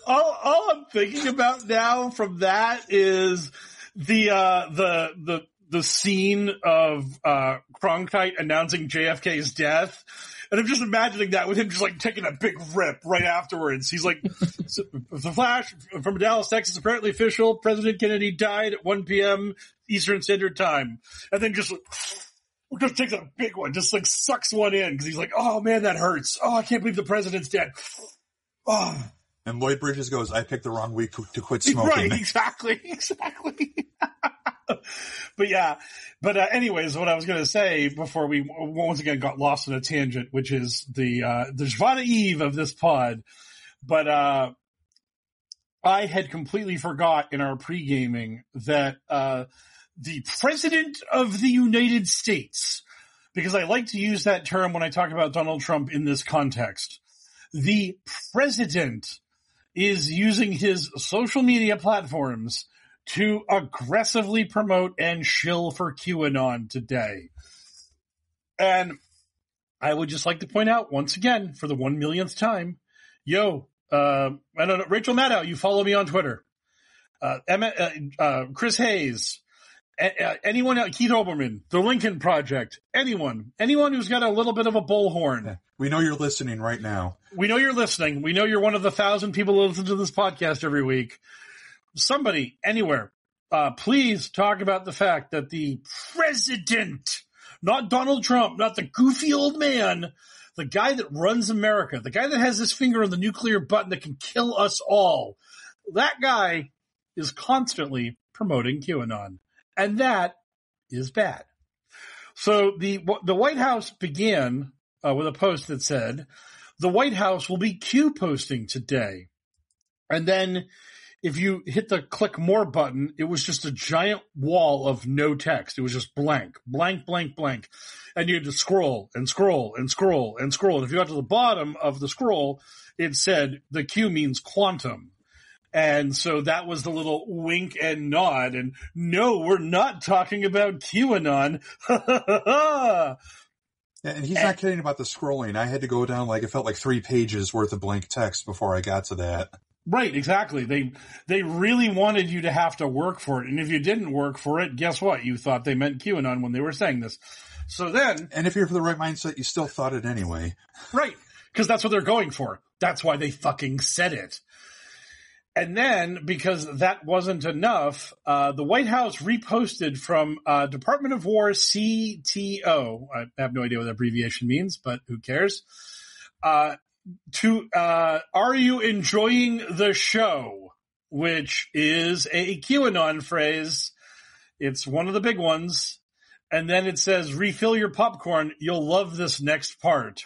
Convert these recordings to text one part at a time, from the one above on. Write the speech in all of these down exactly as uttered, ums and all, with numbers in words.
all, all I'm thinking about now from that is the, uh, the, the, the scene of, uh, Cronkite announcing J F K's death. And I'm just imagining that with him just like taking a big rip right afterwards. He's like, the flash from Dallas, Texas, apparently official. President Kennedy died at one p.m. Eastern Standard Time. And then just, just takes a big one, just like sucks one in because he's like, oh man, that hurts. Oh, I can't believe the president's dead. Oh. And Lloyd Bridges goes, I picked the wrong week to quit smoking. Right, exactly, exactly. But yeah, but uh, anyways, what I was going to say before we once again got lost in a tangent, which is the uh, the Jvana Eve of this pod. But uh, I had completely forgot in our pre-gaming that uh, the President of the United States, because I like to use that term when I talk about Donald Trump in this context, the President is using his social media platforms to aggressively promote and shill for QAnon today. And I would just like to point out once again, for the one millionth time, yo, uh, I don't know, Rachel Maddow, you follow me on Twitter. Uh, Emma, uh, uh Chris Hayes, uh, anyone else, Keith Olbermann, the Lincoln Project, anyone, anyone who's got a little bit of a bullhorn. We know you're listening right now. We know you're listening. We know you're one of the thousand people who listen to this podcast every week. Somebody, anywhere, uh, please talk about the fact that the president, not Donald Trump, not the goofy old man, the guy that runs America, the guy that has his finger on the nuclear button that can kill us all, that guy is constantly promoting QAnon. And that is bad. So the, the White House began uh, with a post that said, the White House will be Q posting today. And then if you hit the click more button, it was just a giant wall of no text. It was just blank, blank, blank, blank. And you had to scroll and scroll and scroll and scroll. And if you got to the bottom of the scroll, it said the Q means quantum. And so that was the little wink and nod. And no, we're not talking about QAnon. Yeah, and he's and, not kidding about the scrolling. I had to go down like, it felt like three pages worth of blank text before I got to that. Right, exactly. They they really wanted you to have to work for it. And if you didn't work for it, guess what? You thought they meant QAnon when they were saying this. So then... And if you're for the right mindset, you still thought it anyway. Right, because that's what they're going for. That's why they fucking said it. And then, because that wasn't enough, uh, the White House reposted from uh, Department of War C T O. I have no idea what that abbreviation means, but who cares? Uh To, uh, are you enjoying the show? Which is a QAnon phrase. It's one of the big ones. And then it says, refill your popcorn. You'll love this next part.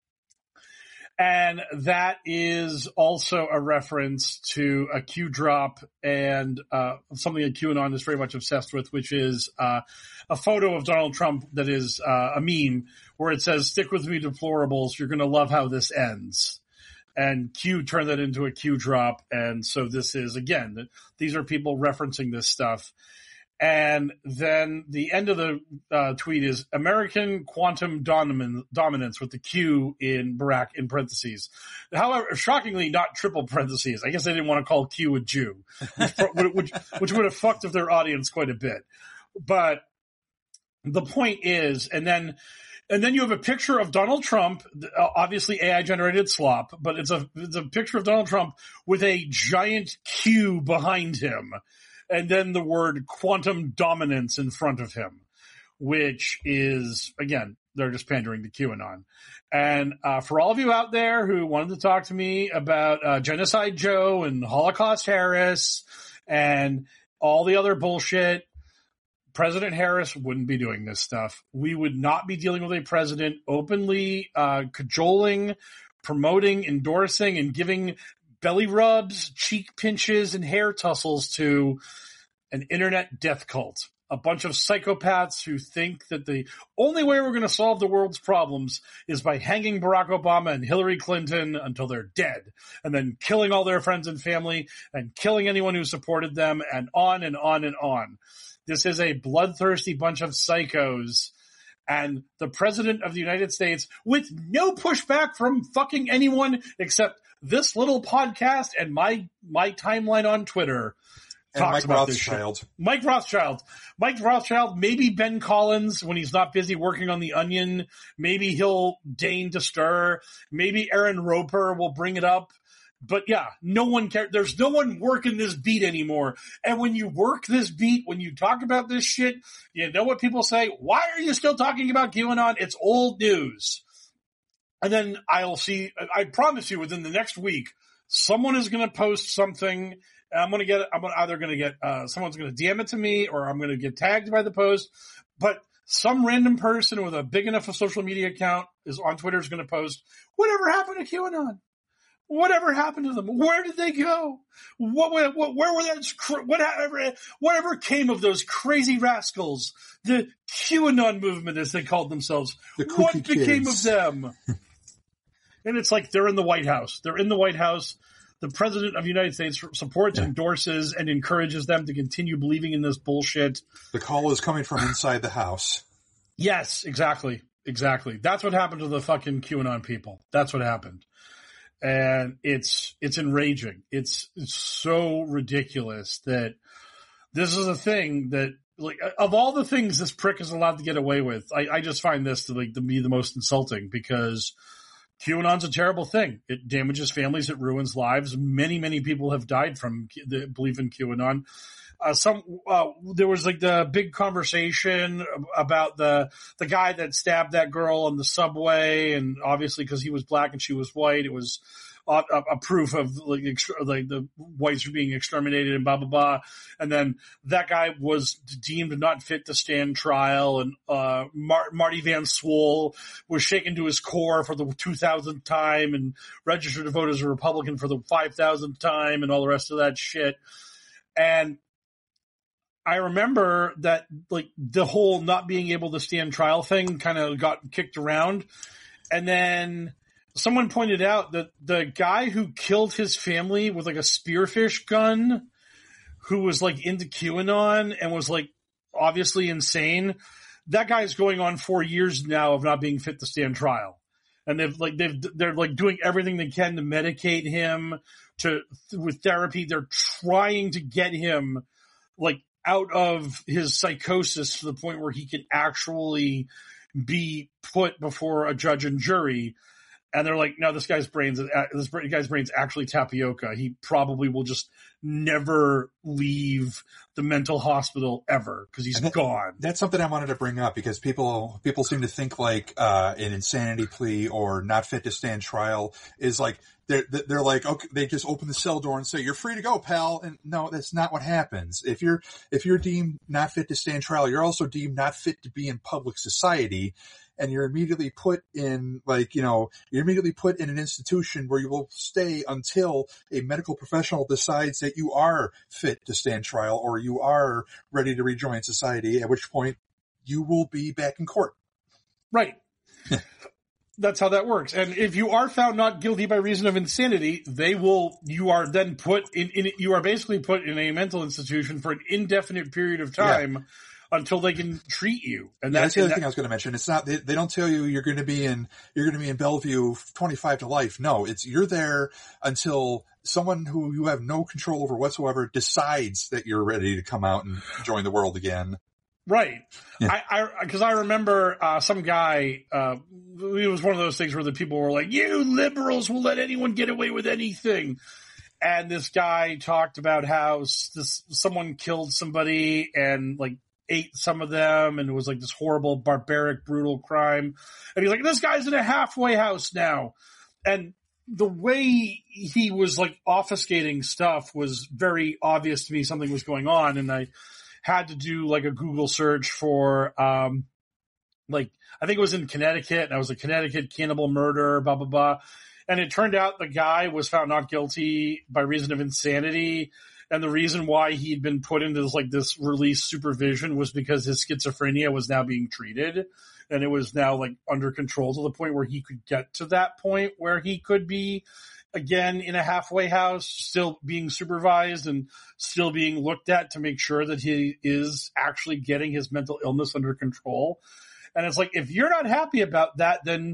And that is also a reference to a Q drop and, uh, something that QAnon is very much obsessed with, which is, uh, a photo of Donald Trump that is, uh, a meme where it says, stick with me, deplorables. You're going to love how this ends. And Q turned that into a Q drop. And so this is, again, these are people referencing this stuff. And then the end of the uh, tweet is American quantum domin- dominance with the Q in Barack in parentheses. However, shockingly, not triple parentheses. I guess they didn't want to call Q a Jew, which, which, which would have fucked with their audience quite a bit. But the point is, and then, and then you have a picture of Donald Trump, obviously A I generated slop, but it's a, it's a picture of Donald Trump with a giant Q behind him. And then the word quantum dominance in front of him, which is, again, they're just pandering to QAnon. And uh, for all of you out there who wanted to talk to me about uh, Genocide Joe and Holocaust Harris and all the other bullshit, President Harris wouldn't be doing this stuff. We would not be dealing with a president openly uh, cajoling, promoting, endorsing, and giving belly rubs, cheek pinches, and hair tussles to an internet death cult. A bunch of psychopaths who think that the only way we're going to solve the world's problems is by hanging Barack Obama and Hillary Clinton until they're dead, and then killing all their friends and family, and killing anyone who supported them, and on and on and on. This is a bloodthirsty bunch of psychos. And the president of the United States, with no pushback from fucking anyone except this little podcast and my my timeline on Twitter and talks Mike about Rothschild. this shit. Mike Rothschild. Mike Rothschild, maybe Ben Collins when he's not busy working on The Onion. Maybe he'll deign to stir. Maybe Aaron Roper will bring it up. But yeah, no one cares. There's no one working this beat anymore. And when you work this beat, when you talk about this shit, you know what people say? Why are you still talking about QAnon? It's old news. And then I'll see, I promise you within the next week, someone is going to post something. I'm going to get, I'm either going to get, uh, someone's going to D M it to me or I'm going to get tagged by the post. But some random person with a big enough a social media account is on Twitter is going to post, whatever happened to QAnon? Whatever happened to them? Where did they go? What, what where were those, whatever, whatever came of those crazy rascals? The QAnon movement, as they called themselves. The what became kids. of them? And it's like they're in the White House. They're in the White House. The president of the United States supports, yeah. endorses, and encourages them to continue believing in this bullshit. The call is coming from inside the house. Yes, exactly. Exactly. That's what happened to the fucking QAnon people. That's what happened. And it's, it's enraging. It's, it's so ridiculous that this is a thing that, like, of all the things this prick is allowed to get away with, I, I just find this to like to be the most insulting because QAnon's a terrible thing. It damages families. It ruins lives. Many, many people have died from the belief in QAnon. Uh, some, uh, there was like the big conversation about the, the guy that stabbed that girl on the subway. And obviously because he was black and she was white, it was a, a, a proof of like, extra, like the whites were being exterminated and blah, blah, blah. And then that guy was deemed not fit to stand trial. And, uh, Mar- Marty Van Swoel was shaken to his core for the two thousandth time and registered to vote as a Republican for the five thousandth time and all the rest of that shit. And I remember that like the whole not being able to stand trial thing kind of got kicked around. And then someone pointed out that the guy who killed his family with like a spearfish gun, who was like into QAnon and was like obviously insane, that guy's going on four years now of not being fit to stand trial. And they've like, they've, they're like doing everything they can to medicate him to, with therapy. They're trying to get him like out of his psychosis to the point where he can actually be put before a judge and jury. And they're like, no, this guy's brains, this guy's brain's actually tapioca. He probably will just never leave the mental hospital ever because he's that, gone. That's something I wanted to bring up because people, people seem to think like, uh, an insanity plea or not fit to stand trial is like, they're, they're like, okay, they just open the cell door and say, you're free to go, pal. And no, that's not what happens. If you're, if you're deemed not fit to stand trial, you're also deemed not fit to be in public society. And you're immediately put in, like, you know, you're immediately put in an institution where you will stay until a medical professional decides that you are fit to stand trial or you are ready to rejoin society, at which point you will be back in court. Right. That's how that works. And if you are found not guilty by reason of insanity, they will, you are then put in, in you are basically put in a mental institution for an indefinite period of time. Yeah. Until they can treat you. And yeah, that's, that's the other that, thing I was going to mention. It's not, they, they don't tell you you're going to be in, you're going to be in Bellevue twenty-five to life. No, it's, you're there until someone who you have no control over whatsoever decides that you're ready to come out and join the world again. Right. Yeah. I, I, cause I remember, uh, some guy, uh, it was one of those things where the people were like, you liberals will let anyone get away with anything. And this guy talked about how this, someone killed somebody and like, ate some of them and it was like this horrible, barbaric, brutal crime. And he's like, this guy's in a halfway house now. And the way he was like obfuscating stuff was very obvious to me something was going on. And I had to do like a Google search for, um, like, I think it was in Connecticut and I was a Connecticut cannibal murder, blah, blah, blah. And it turned out the guy was found not guilty by reason of insanity. And the reason why he'd been put into this, like this release supervision was because his schizophrenia was now being treated and it was now like under control to the point where he could get to that point where he could be again in a halfway house, still being supervised and still being looked at to make sure that he is actually getting his mental illness under control. And it's like, if you're not happy about that, then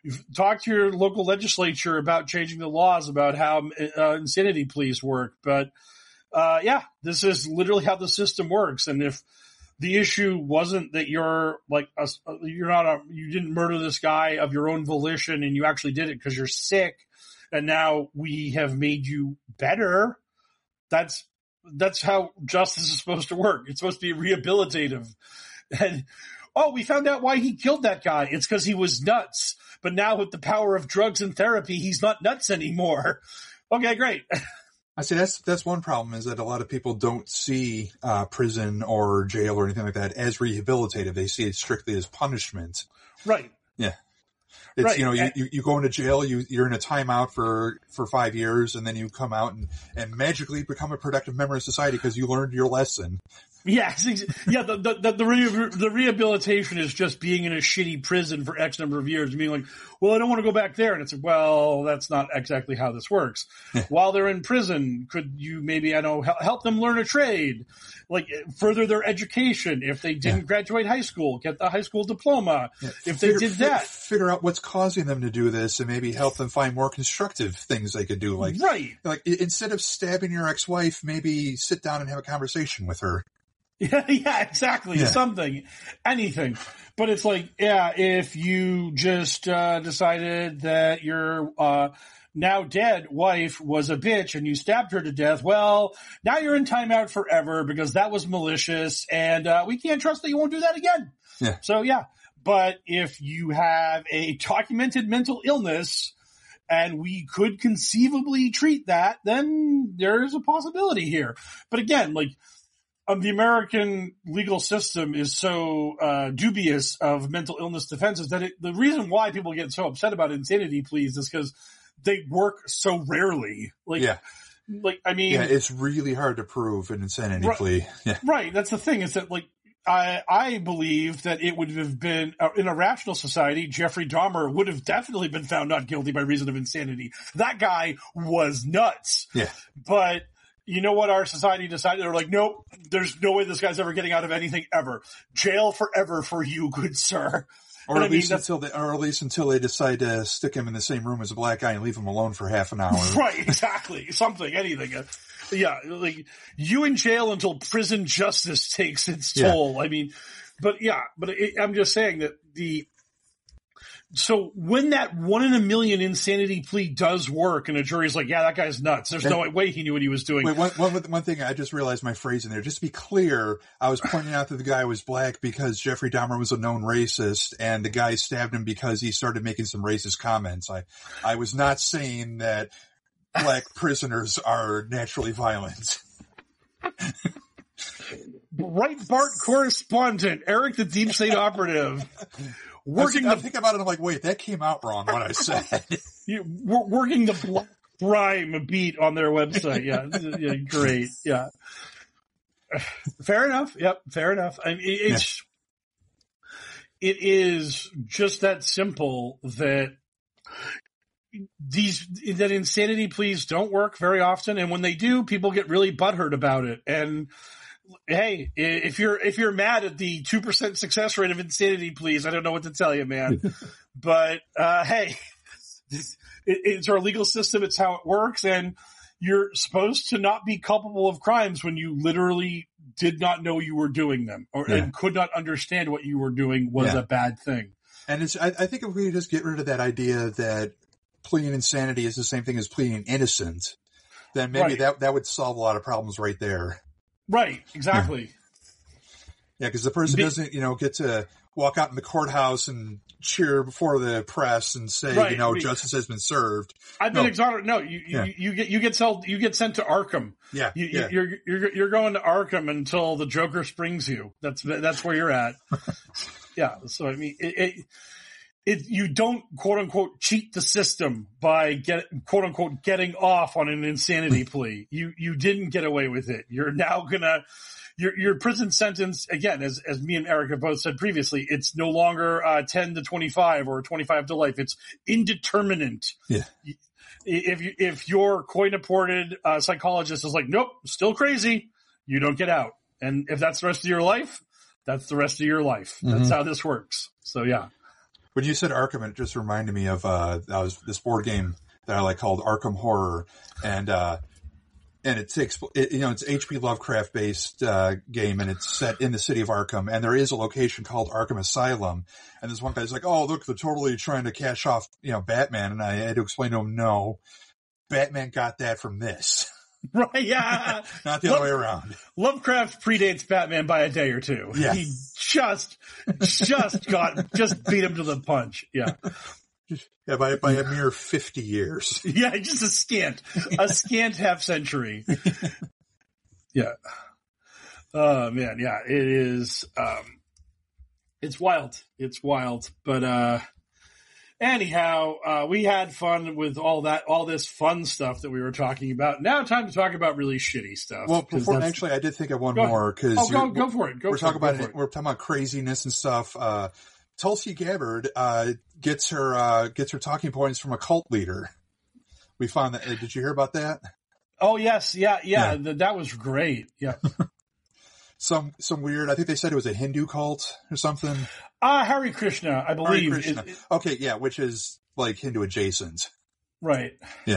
talk to your local legislature about changing the laws about how uh, insanity pleas work. But uh, yeah, this is literally how the system works. And if the issue wasn't that you're like a, you're not a you didn't murder this guy of your own volition, and you actually did it because you're sick, and now we have made you better. That's that's how justice is supposed to work. It's supposed to be rehabilitative. And oh, we found out why he killed that guy. It's because he was nuts. But now with the power of drugs and therapy, he's not nuts anymore. Okay, great. I say that's that's one problem, is that a lot of people don't see uh, prison or jail or anything like that as rehabilitative. They see it strictly as punishment. Right. Yeah. It's, right. you know, you, you, you go into jail, you, you're in a timeout for, for five years, and then you come out and, and magically become a productive member of society because you learned your lesson. Yes, yeah. The the the, the, re- the rehabilitation is just being in a shitty prison for X number of years and being like, well, I don't want to go back there. And it's like, well, that's not exactly how this works. While they're in prison, could you maybe, I know, help them learn a trade, like further their education? If they didn't yeah. graduate high school, get the high school diploma. Yeah. If they figure, did that, figure out what's causing them to do this, and maybe help them find more constructive things they could do. Like, right. Like instead of stabbing your ex-wife, maybe sit down and have a conversation with her. Yeah, yeah, exactly. Yeah. Something, anything. But it's like, yeah, if you just uh, decided that your uh, now dead wife was a bitch and you stabbed her to death, well, now you're in timeout forever because that was malicious, and uh, we can't trust that you won't do that again. Yeah. So, yeah. But if you have a documented mental illness and we could conceivably treat that, then there's a possibility here. But again, like, Um, the American legal system is so uh, dubious of mental illness defenses that it, the reason why people get so upset about insanity pleas is because they work so rarely. Like, yeah. like I mean, yeah, it's really hard to prove an insanity right, plea. Yeah. Right. That's the thing. Is that like I I believe that it would have been uh, in a rational society, Jeffrey Dahmer would have definitely been found not guilty by reason of insanity. That guy was nuts. Yeah. But you know what our society decided? They're like, nope, there's no way this guy's ever getting out of anything ever. Jail forever for you, good sir. Or and at I mean, least until they, or at least until they decide to stick him in the same room as a black guy and leave him alone for half an hour. Right, exactly. Something, anything. Yeah, like you in jail until prison justice takes its toll. Yeah. I mean, but yeah, but it, I'm just saying that the. So when that one in a million insanity plea does work and a jury's like, yeah, that guy's nuts. There's and, no way he knew what he was doing. Wait, one, one, one thing, I just realized my phrase in there. Just to be clear, I was pointing out that the guy was black because Jeffrey Dahmer was a known racist, and the guy stabbed him because he started making some racist comments. I, I was not saying that black prisoners are naturally violent. Breitbart correspondent, Eric the Deep State operative. Working I, was, the, I think about it, I'm like, wait, that came out wrong what I said. You, working the black crime beat on their website. Yeah, yeah, great. Yeah, fair enough. Yep, fair enough. I mean, it's yeah. it is just that simple that these that insanity pleas don't work very often, and when they do, people get really butthurt about it. And hey, if you're if you're mad at the two percent success rate of insanity pleas, I don't know what to tell you, man. But uh, hey, it, it's our legal system. It's how it works, and you're supposed to not be culpable of crimes when you literally did not know you were doing them, or yeah. and could not understand what you were doing was yeah. a bad thing. And it's I, I think if we just get rid of that idea that pleading insanity is the same thing as pleading innocent, then maybe right. that that would solve a lot of problems right there. Right, exactly. Yeah, because the person Be- doesn't, you know, get to walk out in the courthouse and cheer before the press and say, right. you know, Be- justice has been served. I've no. been exonerated. No, you, yeah. you you get you get sold, you get sent to Arkham. Yeah, you, yeah. You're you're you're going to Arkham until the Joker springs you. That's that's where you're at. Yeah. So I mean, it, it It, you don't quote unquote cheat the system by get quote unquote getting off on an insanity plea. You you didn't get away with it. You're now gonna your your prison sentence again, as as me and Eric have both said previously, it's no longer uh, ten to twenty-five or twenty-five to life. It's indeterminate. Yeah. If you if your coin-apported uh, psychologist is like, nope, still crazy, you don't get out. And if that's the rest of your life, that's the rest of your life. Mm-hmm. That's how this works. So yeah. When you said Arkham, it just reminded me of uh, that was this board game that I like called Arkham Horror, and uh, and it takes it, you know it's H P Lovecraft based uh, game, and it's set in the city of Arkham, and there is a location called Arkham Asylum, and this one guy's like, oh look, they're totally trying to cash off you know Batman, and I had to explain to him, no, Batman got that from this. Right, yeah. Not the Love, other way around. Lovecraft predates Batman by a day or two. Yeah. He just, just got, just beat him to the punch. Yeah. Yeah, by, by a mere fifty years. Yeah, just a scant, a scant half century. Yeah. Oh, man, yeah, it is, um, it's wild. It's wild. But, uh, anyhow, uh, we had fun with all that, all this fun stuff that we were talking about. Now time to talk about really shitty stuff. Well, before, actually, I did think of one go more. Cause oh, go, go for it. Go we're for talking it, about, it. We're talking about craziness and stuff. Uh, Tulsi Gabbard, uh, gets her, uh, gets her talking points from a cult leader. We found that. Did you hear about that? Oh, yes. Yeah. Yeah. yeah. Th- that was great. Yeah. some, some weird, I think they said it was a Hindu cult or something. Ah, uh, Hare Krishna, I believe. Hare Krishna. It, it, okay. Yeah. Which is like Hindu adjacent. Right. Yeah.